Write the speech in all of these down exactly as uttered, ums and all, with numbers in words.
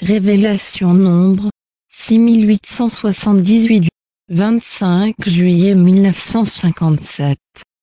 Révélation Nombre, six mille huit cent soixante-dix-huit du vingt-cinq juillet mille neuf cent cinquante-sept.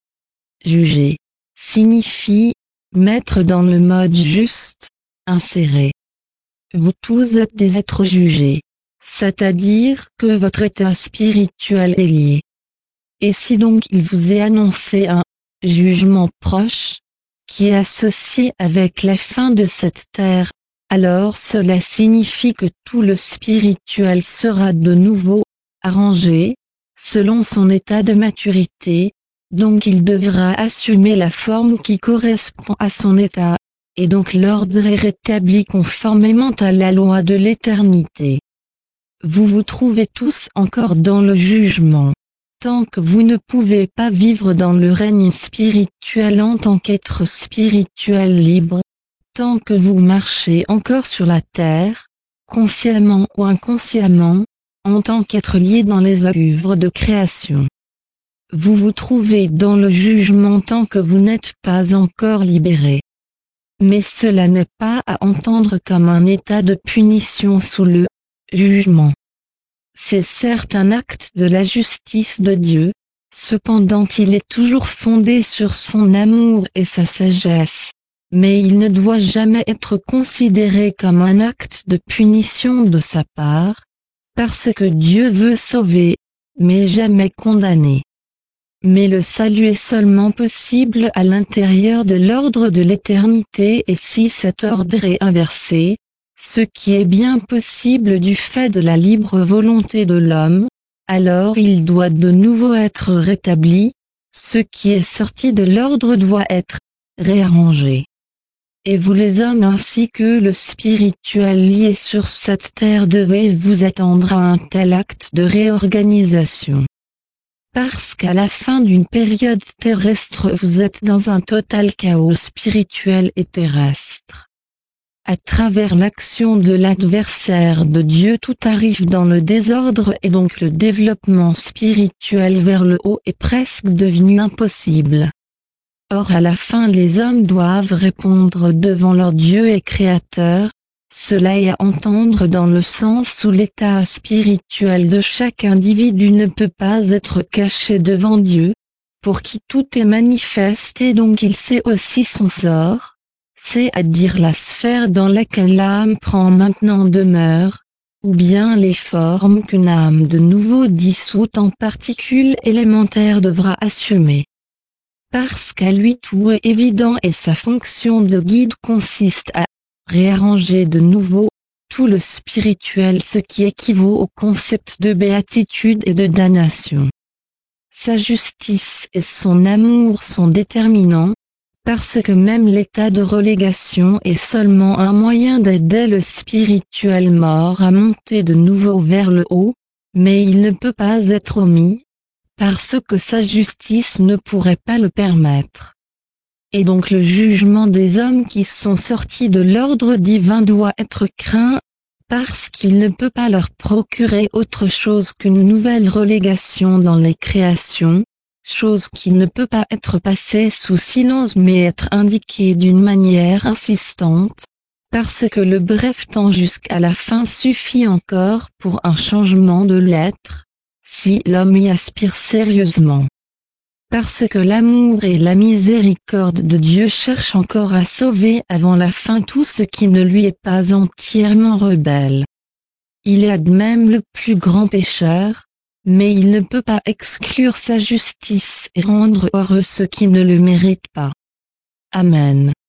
Juger signifie mettre dans le mode juste, insérer. Vous tous êtes des êtres jugés, c'est-à-dire que votre état spirituel est lié. Et si donc il vous est annoncé un jugement proche, qui est associé avec la fin de cette terre, alors cela signifie que tout le spirituel sera de nouveau arrangé, selon son état de maturité, donc il devra assumer la forme qui correspond à son état, et donc l'ordre est rétabli conformément à la loi de l'éternité. Vous vous trouvez tous encore dans le jugement. Tant que vous ne pouvez pas vivre dans le règne spirituel en tant qu'être spirituel libre, tant que vous marchez encore sur la terre, consciemment ou inconsciemment, en tant qu'être lié dans les œuvres de création. Vous vous trouvez dans le jugement tant que vous n'êtes pas encore libéré. Mais cela n'est pas à entendre comme un état de punition sous le jugement. C'est certes un acte de la justice de Dieu, cependant il est toujours fondé sur son amour et sa sagesse, mais il ne doit jamais être considéré comme un acte de punition de sa part, parce que Dieu veut sauver, mais jamais condamner. Mais le salut est seulement possible à l'intérieur de l'ordre de l'éternité et si cet ordre est inversé, ce qui est bien possible du fait de la libre volonté de l'homme, alors il doit de nouveau être rétabli, ce qui est sorti de l'ordre doit être réarrangé. Et vous les hommes ainsi que le spirituel lié sur cette terre devez vous attendre à un tel acte de réorganisation. Parce qu'à la fin d'une période terrestre vous êtes dans un total chaos spirituel et terrestre. À travers l'action de l'adversaire de Dieu tout arrive dans le désordre et donc le développement spirituel vers le haut est presque devenu impossible. Or à la fin les hommes doivent répondre devant leur Dieu et Créateur, cela est à entendre dans le sens où l'état spirituel de chaque individu ne peut pas être caché devant Dieu, pour qui tout est manifeste et donc il sait aussi son sort. C'est-à-dire la sphère dans laquelle l'âme prend maintenant demeure, ou bien les formes qu'une âme de nouveau dissoute en particules élémentaires devra assumer. Parce qu'à lui tout est évident et sa fonction de guide consiste à réarranger de nouveau tout le spirituel, ce qui équivaut au concept de béatitude et de damnation. Sa justice et son amour sont déterminants, parce que même l'état de relégation est seulement un moyen d'aider le spirituel mort à monter de nouveau vers le haut, mais il ne peut pas être omis, parce que sa justice ne pourrait pas le permettre. Et donc le jugement des hommes qui sont sortis de l'ordre divin doit être craint, parce qu'il ne peut pas leur procurer autre chose qu'une nouvelle relégation dans les créations, chose qui ne peut pas être passée sous silence mais être indiquée d'une manière insistante, parce que le bref temps jusqu'à la fin suffit encore pour un changement de l'être, si l'homme y aspire sérieusement. Parce que l'amour et la miséricorde de Dieu cherchent encore à sauver avant la fin tout ce qui ne lui est pas entièrement rebelle. Il est même le plus grand pécheur, mais il ne peut pas exclure sa justice et rendre heureux ceux qui ne le méritent pas. Amen.